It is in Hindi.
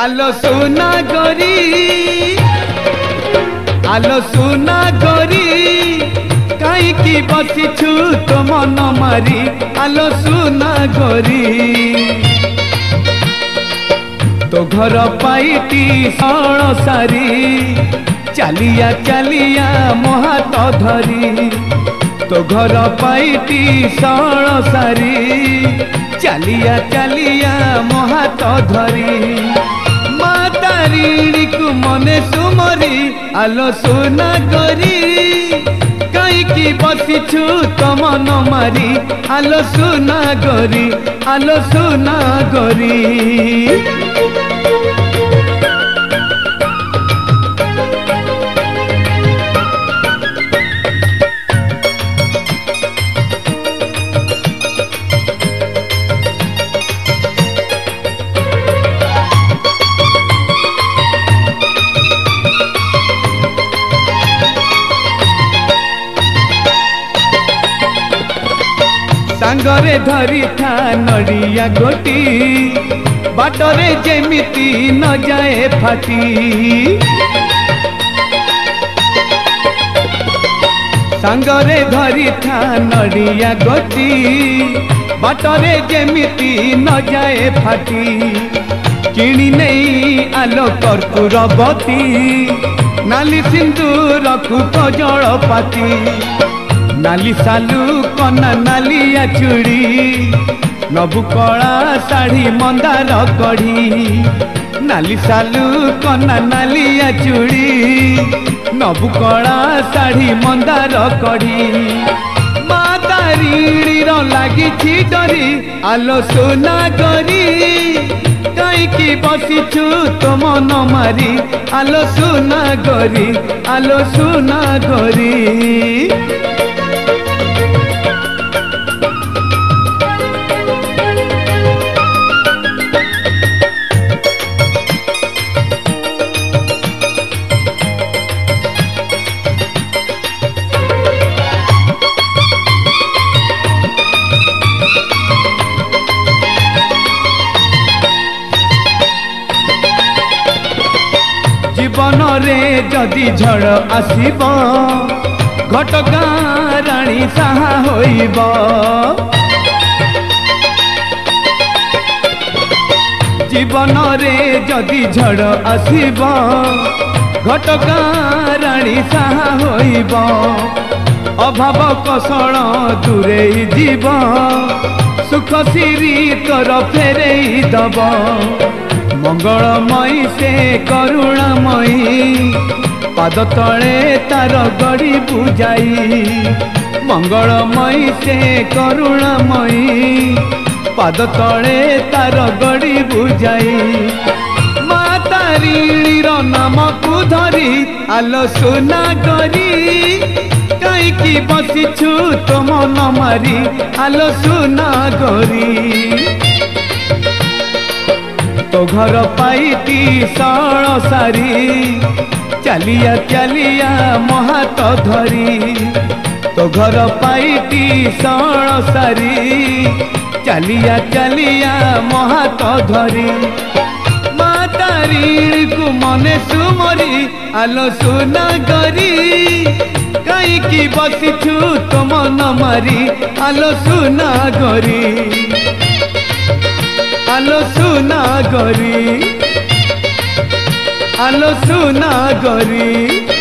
आलो सुना गोरी आलो सुना गोरी कहीं बसिछु तो मन मारी आलो सुना गोरी तो घर पाइटी सण सारी चलिया चलिया मो हाथ धरी तो घर पाइटी सण सारी चलिया चलिया मो हाथ धरी मातारी को मने सुमरी आलो सुना गोरी कहीं बसिछु तो मन मारी आलो सुना गोरी आलो सुना गोरी सांगरे धरी था नड़िया गोटी बाटरे जेमिति न जाए फाटी सांगरे धरी था नड़िया गोटी बाटरे जेमिति न जाए फाटी किणी नहीं आलो कर्पूर बती नाली सिंदूर कजल पाती नाली सालू कना नालिया चूड़ी नबु कला साड़ी मंदार कढ़ी नाली सालू कना नालिया चूड़ी नबु कला साड़ी मंदार कढ़ी मातारी लगी डरी आलो सुना गोरी कहीं बसिछु तो मन मारी आलो सुना गोरी आलो सुना गोरी जीवन रे जदि झड़ आसीब घटगाँ राणी साहा होइब जीवन रे जदि झड़ आसीब घटगाँ राणी साहा होइब अभाव कषण दूरे जीव सुख सिरी तोर फेरे दब मंगलमयी से करुणामयी पाद तले तार गड़ी बुझाई मंगलमयी से करुणामयी पाद तले तार गड़ी बुझाई मातारी नाम को धरी आलो सुना गोरी कहीं बसिछु तो मन मारी आलो सुना गोरी तो घर पाइटी सण सारी चलिया चलिया मो हाथ धरी तो घर पाइटी सण सारी चलिया चलिया मो हाथ धरी मातारी को मने सुमरी आलो सुना गोरी कहीं बसिछु तो मन मारी आलो सुना गोरी आलो सुना गोरी आलो सुना गोरी।